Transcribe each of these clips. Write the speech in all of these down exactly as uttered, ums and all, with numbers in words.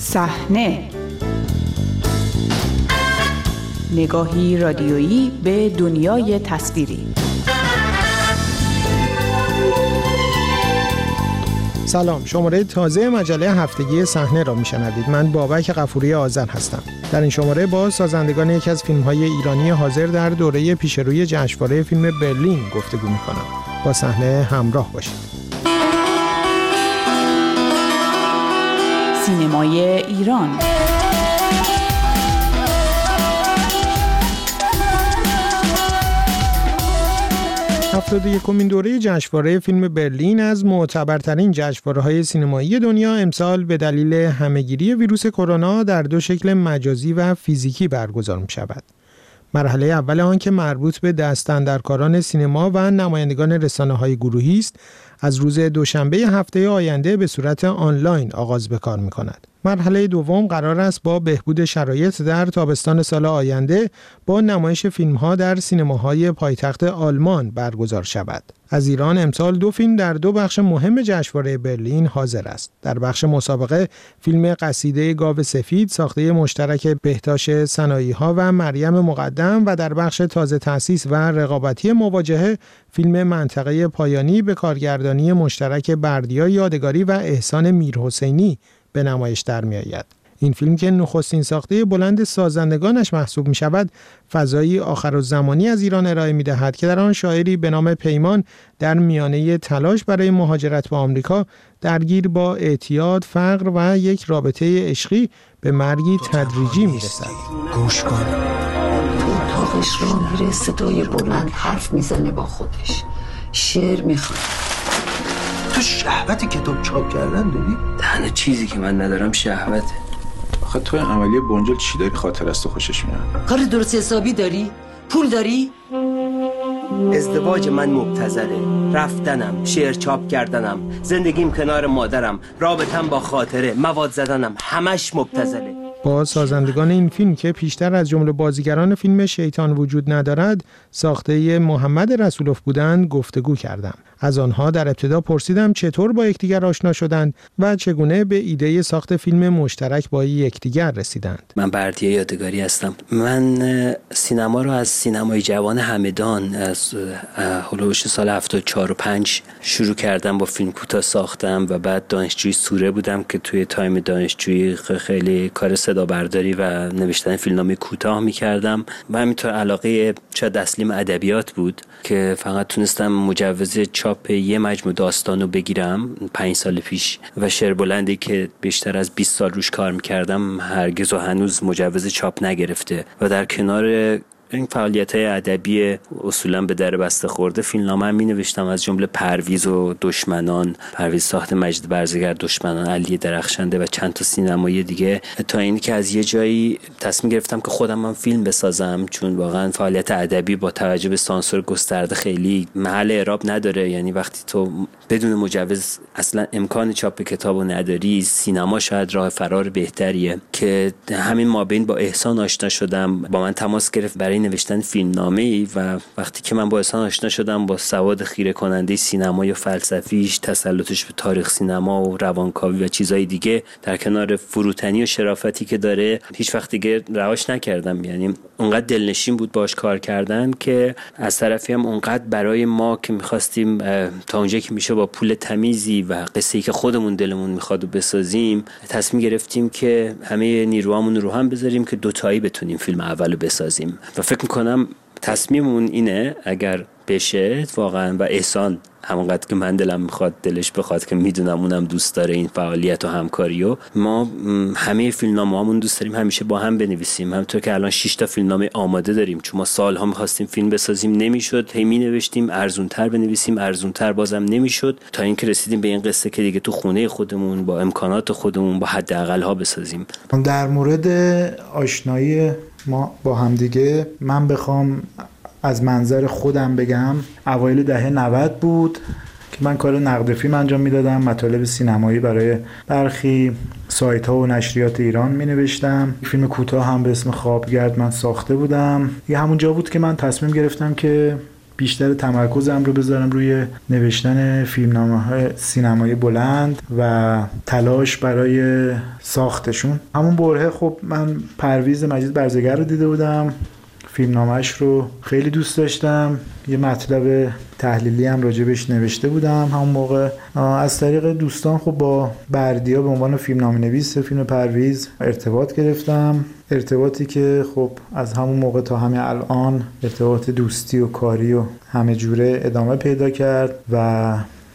صحنه، نگاهی رادیویی به دنیای تصویری. سلام، شماره تازه مجله هفتگی صحنه را میشنوید. من بابک غفوری آذر هستم. در این شماره با سازندگان یکی از فیلم‌های ایرانی حاضر در دوره پیشروی جشنواره فیلم برلین گفتگو می‌کنم. با صحنه همراه باشید. سینمای ایران. هفتاد و یکمین دوره جشنواره فیلم برلین از معتبرترین جشنواره‌های سینمایی دنیا امسال به دلیل همه‌گیری ویروس کرونا در دو شکل مجازی و فیزیکی برگزار می‌شود. مرحله اول آن که مربوط به دست‌اندرکاران سینما و نمایندگان رسانه‌های گروهی است، از روز دوشنبه هفته آینده به صورت آنلاین آغاز به کار می‌کند. مرحله دوم قرار است با بهبود شرایط در تابستان سال آینده با نمایش فیلم‌ها در سینماهای پایتخت آلمان برگزار شود. از ایران امسال دو فیلم در دو بخش مهم جشنواره برلین حاضر است. در بخش مسابقه فیلم قصیده گاو سفید ساخته مشترک بهتاش سنایی‌ها و مریم مقدم و در بخش تازه تأسیس و رقابتی مواجهه فیلم منطقه پایانی به کارگردانی مشترک بردیا یادگاری و احسان میرحسینی به نمایش در می آید. این فیلم که نخستین ساخته بلند سازندگانش محسوب می شود، فضایی آخرالزمانی از ایران ارائه می دهد که در آن شاعری به نام پیمان در میانه تلاش برای مهاجرت به آمریکا درگیر با اعتیاد، فقر و یک رابطه عشقی به مرگی تدریجی می رسد. گوش کن. اتاقش را میره، صدای بلند حرف میزنه با خودش، شعر میخواد. تو شهوت کتاب چاپ کردن داری؟ تنها چیزی که من ندارم شهوته. آخه تو عملی بنجل چی داری خاطر است و خوشش میاد؟ کار درست حسابی داری؟ پول داری؟ ازدواج من مبتذله، رفتنم، شعر چاپ کردنم، زندگیم کنار مادرم، رابطم با خاطره، مواد زدنم، همش مبتذله. با سازندگان این فیلم که پیشتر از جمله بازیگران فیلم شیطان وجود ندارد ساخته محمد رسولوف بودند گفتگو کردم. از آنها در ابتدا پرسیدم چطور با یکدیگر آشنا شدند و چگونه به ایده ساخت فیلم مشترک با یکدیگر رسیدند. من بردیا یادگاری هستم. من سینما رو از سینمای جوان همدان از هولوش سال هفتاد و چهار و پنج شروع کردم، با فیلم کوتاه ساختم و بعد دانشجوی سوره بودم که توی تایم دانشجویی خیلی کار صدا برداری و نوشتن فیلمنامه کوتاه می‌کردم و همینطور علاقه شاید اصلیم ادبیات بود که فقط تونستم مجوز چاپ یه مجموعه داستانو بگیرم پنج سال پیش و شعر بلندی که بیشتر از بیست سال روش کار می‌کردم هرگز و هنوز مجوز چاپ نگرفته و در کنار این فعالیت‌های ادبی اصولاً به در بسته خورده فیلمنامه هم می‌نوشتم، از جمله پرویز و دشمنان، پرویز ساخت مجید برزگر، دشمنان علی درخشنده و چند تا سینمایی دیگه، تا اینی که از یه جایی تصمیم گرفتم که خودم هم فیلم بسازم، چون واقعاً فعالیت ادبی با توجه به سانسور گسترده خیلی محل اعراب نداره. یعنی وقتی تو بدون مجوز اصلاً امکان چاپ کتابو نداری، سینما شاید راه فرار بهتریه. که همین مابین با احسان آشنا شدم، با من تماس گرفت برای نوشتن فیلمنامه‌ای و وقتی که من با احسان آشنا شدم با سواد خیره کننده سینمایی و فلسفیش، تسلطش به تاریخ سینما و روانکاوی و چیزای دیگه در کنار فروتنی و شرافتی که داره، هیچ وقت دیگه رهاش نکردم. یعنی اونقدر دلنشین بود باش کار کردن که از طرفی هم اونقدر برای ما که می‌خواستیم تا اونجایی که میشه با پول تمیزی و قصه‌ای که خودمون دلمون می‌خواد بسازیم، تصمیم گرفتیم که همه نیروامون رو هم بذاریم که دوتایی بتونیم فیلم اولو بسازیم. و فکر میکنم تصمیممون اینه اگر بشه واقعا، و احسان همونقدر که من دلم میخواد دلش بخواد که میدونم اونم دوست داره این فعالیت و همکاریو، ما همه فیلمنامه‌هامون دوست داریم همیشه با هم بنویسیم. همونطور که الان شش تا فیلمنامه آماده داریم، چون ما سالها میخواستیم فیلم بسازیم نمیشد، هی مینوشتیم ارزونتر بنویسیم، ارزونتر بازم نمیشد، تا اینکه رسیدیم به این قصه که دیگه تو خونه خودمون با امکانات خودمون با حداقل‌ها بسازیم. در مورد آشنایی ما با هم دیگه من بخوام از منظر خودم بگم، اوایل دهه نود بود که من کار نقد فیلم انجام میدادم، مطالب سینمایی برای برخی سایت ها و نشریات ایران می نوشتم. فیلم کوتاه هم به اسم خوابگرد من ساخته بودم. یه همونجا بود که من تصمیم گرفتم که بیشتر تمرکزم رو بذارم روی نوشتن فیلمنامه‌های سینمایی بلند و تلاش برای ساختشون. همون برهه خب من پرویز مجید برزگر رو دیده بودم، فیلمنامه‌اش رو خیلی دوست داشتم، یه مطلب تحلیلی هم راجبش نوشته بودم همون موقع. از طریق دوستان خب با بردیا به عنوان فیلمنامه‌نویس فیلم پرویز ارتباط گرفتم، ارتباطی که خب از همون موقع تا همه الان ارتباط دوستی و کاری و همه جوره ادامه پیدا کرد و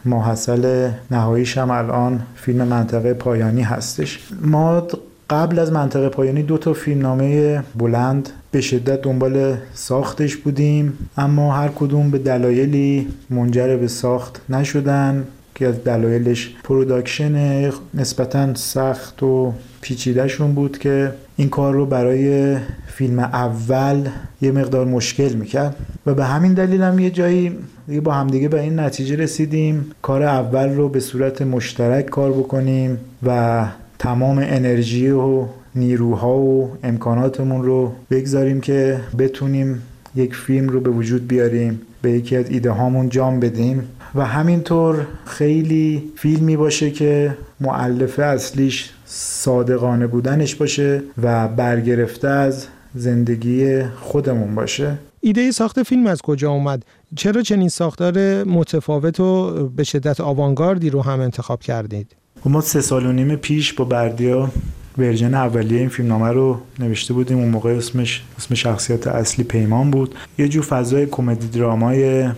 ماحصل نهاییش هم الان فیلم منطقه پایانی هستش. ما قبل از منطقه پایانی دو تا فیلمنامه بلند به شدت دنبال ساختش بودیم، اما هر کدوم به دلایلی منجر به ساخت نشدن که از دلایلش پروداکشن نسبتاً سخت و پیچیده‌شون بود که این کار رو برای فیلم اول یه مقدار مشکل میکرد و به همین دلیل هم یه جایی دیگه با همدیگه به این نتیجه رسیدیم کار اول رو به صورت مشترک کار بکنیم و تمام انرژی و نیروها و امکاناتمون رو بگذاریم که بتونیم یک فیلم رو به وجود بیاریم، به یکی از ایده هامون جام بدیم و همینطور خیلی فیلمی باشه که مؤلفه اصلیش صادقانه بودنش باشه و برگرفته از زندگی خودمون باشه. ایده ساخت فیلم از کجا اومد؟ چرا چنین ساختار متفاوت و به شدت آوانگاردی رو هم انتخاب کردید؟ ما سه سال و نیم پیش با بردیا ورژن اولیه این فیلمنامه رو نوشته بودیم. اون موقع اسمش اسم شخصیت اصلی پیمان بود. یه جور فضای کمدی درامای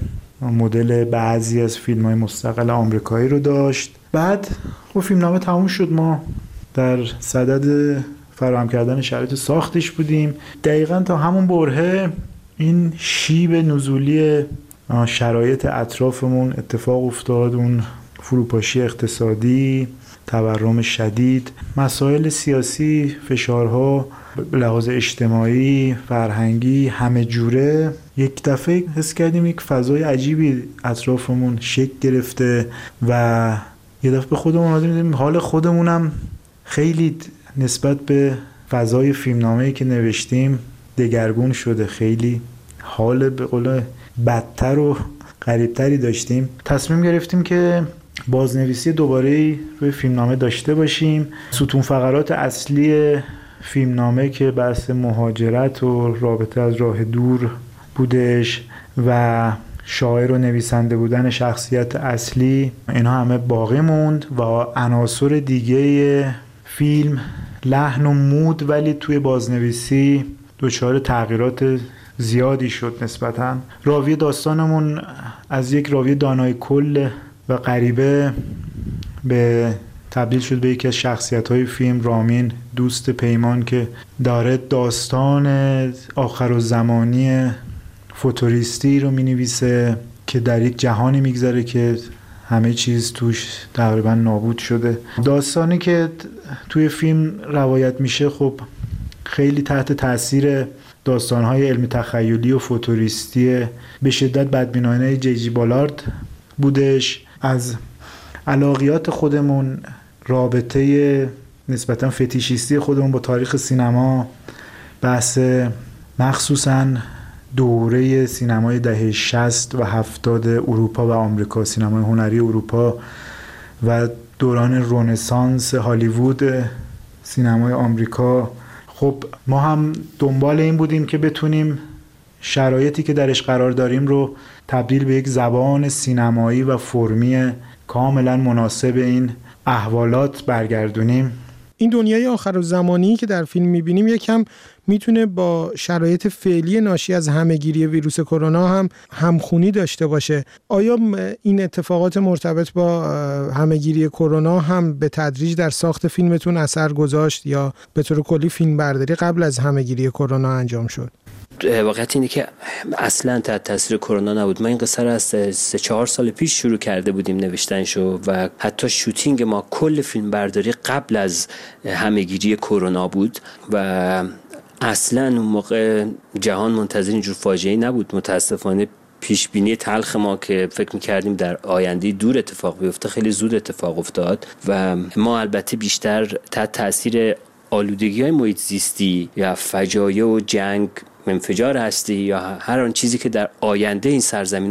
مدل بعضی از فیلم‌های مستقل آمریکایی رو داشت. بعد خب فیلمنامه تموم شد، ما در صدد فراهم کردن شرایط ساختش بودیم. دقیقاً تا همون برهه این شیب نزولی شرایط اطرافمون اتفاق افتاد، اون فروپاشی اقتصادی، تورم شدید، مسائل سیاسی، فشارها به لحاظ اجتماعی، فرهنگی، همه جوره. یک دفعه حس کردیم یک فضای عجیبی اطرافمون شکل گرفته و یه دفعه به خودمون آمدیم حال خودمونم خیلی نسبت به فضای فیلمنامه‌ای که نوشتیم دگرگون شده، خیلی حال به قول بدتر و غریبتری داشتیم. تصمیم گرفتیم که بازنویسی دوباره روی فیلمنامه داشته باشیم. ستون فقرات اصلی فیلمنامه که بحث مهاجرت و رابطه از راه دور بودش و شاعر و نویسنده بودن شخصیت اصلی، اینا همه باقی موند و عناصر دیگه فیلم لحن و مود ولی توی بازنویسی دچار تغییرات زیادی شد نسبتاً. راوی داستانمون از یک راوی دانای کل و غریبه به تبدیل شد به یکی از شخصیت‌های فیلم، رامین، دوست پیمان که داره داستان آخرالزمانی فوتوریستی رو می‌نویسه که در یک جهانی می‌گذره که همه چیز توش تقریبا نابود شده. داستانی که توی فیلم روایت میشه خب خیلی تحت تاثیر داستان‌های علمی تخیلی و فوتوریستی به شدت بدبینانه جی جی بالارد بودش. از علاقیات خودمون، رابطه نسبتاً فتیشیستی خودمون با تاریخ سینما، بحث مخصوصاً دوره سینمای دهه شصت و هفتاد اروپا و آمریکا، سینمای هنری اروپا و دوران رنسانس هالیوود سینمای آمریکا. خب ما هم دنبال این بودیم که بتونیم شرایطی که درش قرار داریم رو تبدیل به یک زبان سینمایی و فرمی کاملا مناسب این احوالات برگردونیم. این دنیای آخرالزمانی که در فیلم می‌بینیم یکم میتونه با شرایط فعلی ناشی از همه‌گیری ویروس کرونا هم همخونی داشته باشه. آیا این اتفاقات مرتبط با همه‌گیری کرونا هم به تدریج در ساخت فیلمتون اثر گذاشت یا به طور کلی فیلم برداری قبل از همه‌گیری کرونا انجام شد؟ واقعیت اینه که اصلا تحت تاثیر کرونا نبود. ما این قصه رو از سه چهار سال پیش شروع کرده بودیم نوشتنشو و حتی شوتینگ ما کل فیلم برداری قبل از همه‌گیری کرونا بود و اصلا اون موقع جهان منتظر اینجور فاجعه‌ای نبود. متاسفانه پیش بینی تلخ ما که فکر می‌کردیم در آینده دور اتفاق بیفته خیلی زود اتفاق افتاد و ما البته بیشتر تحت تاثیر آلودگی‌های محیط زیستی یا فجایع و جنگ انفجار هستی یا هر آن چیزی که در آینده این سرزمین